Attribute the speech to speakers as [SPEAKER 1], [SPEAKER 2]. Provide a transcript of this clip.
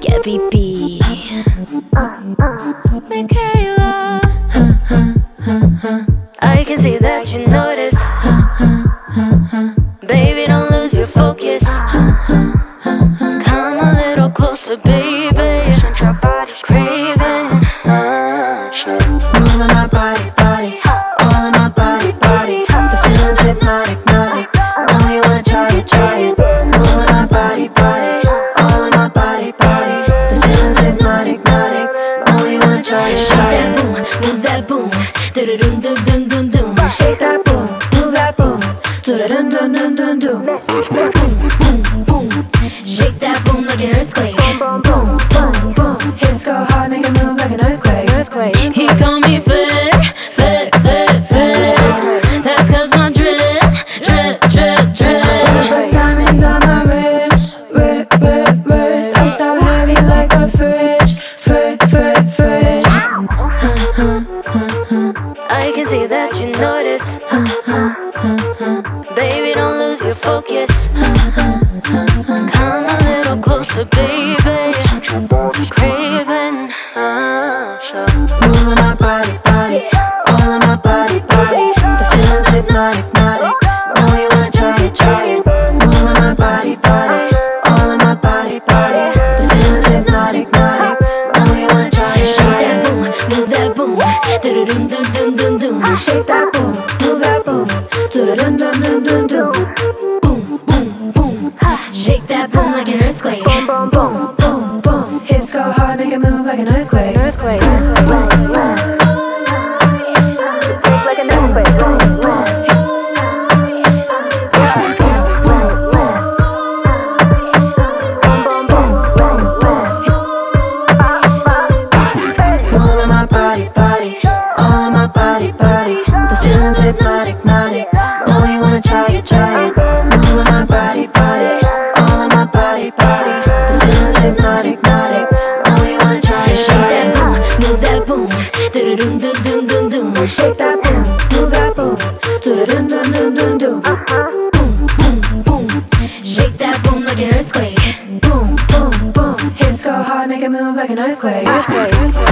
[SPEAKER 1] Gabby B, Michaela. I can see that you notice. Baby, don't lose your focus. Come a little closer, baby. Don't your body craving. Moving my body, body, all in my body, body. This feeling's hypnotic, hypnotic. Oh, you wanna try it, try it. Moving my body, body, all in my body, body. This feeling's hypnotic, hypnotic. Oh, you wanna try it, try it. Shake that boom, move that boom. Do-do-dum, dum, dum, dum, dum. Shake that boom, move that boom. Do-do-dum, dum, dum, dum, dum. Boom, boom, boom. Shake that boom like an earthquake. Boom, boom, boom, boom. Hips go hard, make it move like an earthquake. He call me fit, fit, fit, fit. That's cause my drip, drip, drip, drip. Diamonds on my wrist, wrist. I'm so heavy like a fridge, fridge. I can see that you notice. Baby, don't lose your focus. Come a little closer, baby. Craving, moving my body, body, all in my body, body. This feeling's hypnotic, hypnotic. Oh, you wanna try it, try it. Moving my body, body, all in my body, body. This feeling's hypnotic, hypnotic. Oh, you wanna try it, shake that boom, move that boom. Do-do-dum, dum, dum, dum, dum. Shake that boom, move that boom. Do-do-dum, dum, dum, dum, dum. Boom, boom, boom. Shake that boom like an earthquake. Boom, boom, boom, boom. Hips go hard, make it move like an earthquake. Earthquake. Like an earthquake. Moving my body, body, all in my body, body. This feeling's hypnotic, hypnotic. Know you wanna try it, try it. Moving my body, body, all in my body, body. This feeling's hypnotic, hypnotic. Know you wanna try it, shake that boom, move that boom. Do-do-dum, dum, dum, dum, dum. Shake that boom, move that boom. Do-do-dum, dum, dum, dum, dum. Boom, boom, boom. Shake that boom like an earthquake. Boom, boom, boom. Hips go hard, make it move like an earthquake.